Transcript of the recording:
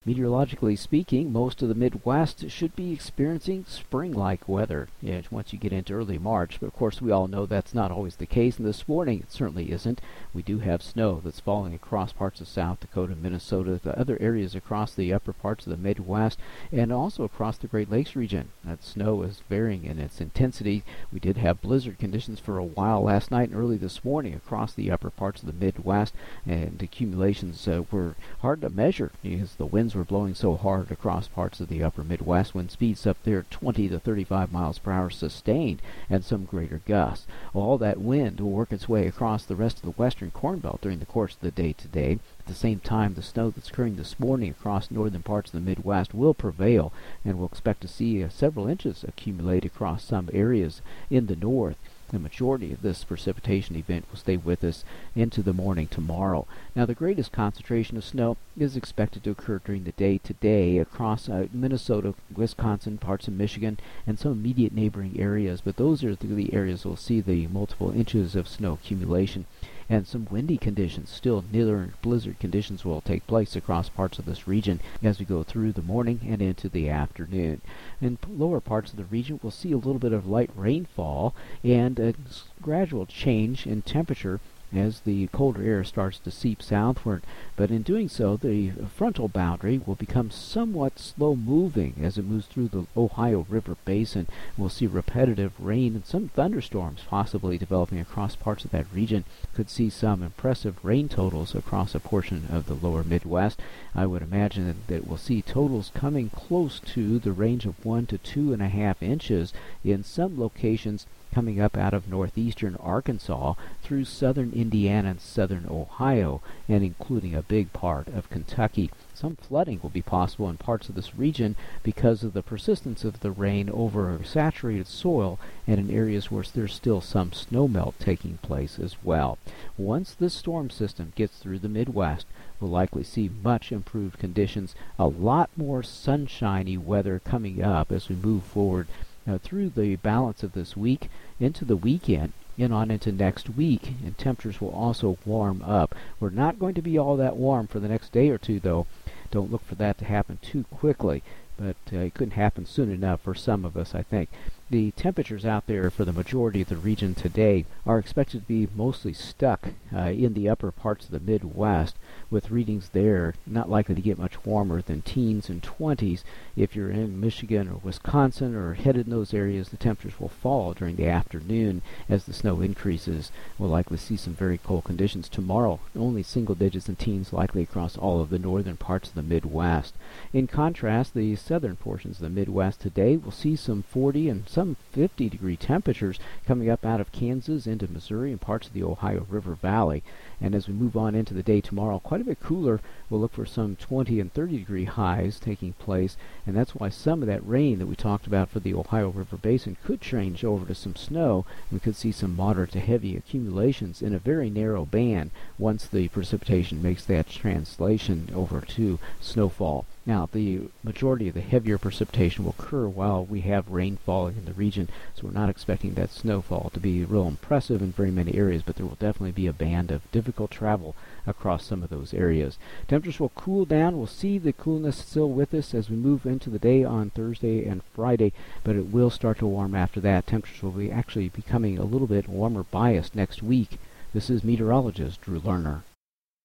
Meteorologically speaking, most of the Midwest should be experiencing spring-like weather once you get into early March. But of course, we all know that's not always the case, and this morning it certainly isn't. We do have snow that's falling across parts of South Dakota, Minnesota, the other areas across the upper parts of the Midwest, and also across the Great Lakes region. That snow is varying in its intensity. We did have blizzard conditions for a while last night and early this morning across the upper parts of the Midwest, and accumulations were hard to measure because the winds were blowing so hard across parts of the upper Midwest. Wind speeds up there 20 to 35 miles per hour sustained, and some greater gusts. All that wind will work its way across the rest of the western Corn Belt during the course of the day today. At the same time, the snow that's occurring this morning across northern parts of the Midwest will prevail, and we'll expect to see several inches accumulate across some areas in the north. The majority of this precipitation event will stay with us into the morning tomorrow. Now, the greatest concentration of snow is expected to occur during the day today across Minnesota, Wisconsin, parts of Michigan, and some immediate neighboring areas. But those are the areas that will see the multiple inches of snow accumulation. And some windy conditions, still near blizzard conditions, will take place across parts of this region as we go through the morning and into the afternoon. In lower parts of the region, we'll see a little bit of light rainfall and a gradual change in temperature as the colder air starts to seep southward. But in doing so, the frontal boundary will become somewhat slow-moving as it moves through the Ohio River Basin. We'll see repetitive rain and some thunderstorms possibly developing across parts of that region. Could see some impressive rain totals across a portion of the lower Midwest. I would imagine that we'll see totals coming close to the range of 1 to 2.5 inches in some locations coming up out of northeastern Arkansas through southern Indiana and southern Ohio, and including a big part of Kentucky. Some flooding will be possible in parts of this region because of the persistence of the rain over saturated soil and in areas where there's still some snowmelt taking place as well. Once this storm system gets through the Midwest, we'll likely see much improved conditions, a lot more sunshiny weather coming up as we move forward through the balance of this week into the weekend and on into next week, and temperatures will also warm up. We're not going to be all that warm for the next day or two, though. Don't look for that to happen too quickly, but it couldn't happen soon enough for some of us, I think. The temperatures out there for the majority of the region today are expected to be mostly stuck in the upper parts of the Midwest, with readings there not likely to get much warmer than teens and 20s. If you're in Michigan or Wisconsin or headed in those areas, the temperatures will fall during the afternoon as the snow increases. We'll likely see some very cold conditions tomorrow, only single digits and teens likely across all of the northern parts of the Midwest. In contrast, the southern portions of the Midwest today will see some 40 and some 50-degree temperatures coming up out of Kansas into Missouri and parts of the Ohio River Valley. And as we move on into the day tomorrow, quite a bit cooler. We'll look for some 20 and 30-degree highs taking place, and that's why some of that rain that we talked about for the Ohio River Basin could change over to some snow. We could see some moderate to heavy accumulations in a very narrow band once the precipitation makes that translation over to snowfall. Now, the majority of the heavier precipitation will occur while we have rain falling in the region, so we're not expecting that snowfall to be real impressive in very many areas, but there will definitely be a band of difficult travel across some of those areas. Temperatures will cool down. We'll see the coolness still with us as we move into the day on Thursday and Friday, but it will start to warm after that. Temperatures will be actually becoming a little bit warmer biased next week. This is meteorologist Drew Lerner.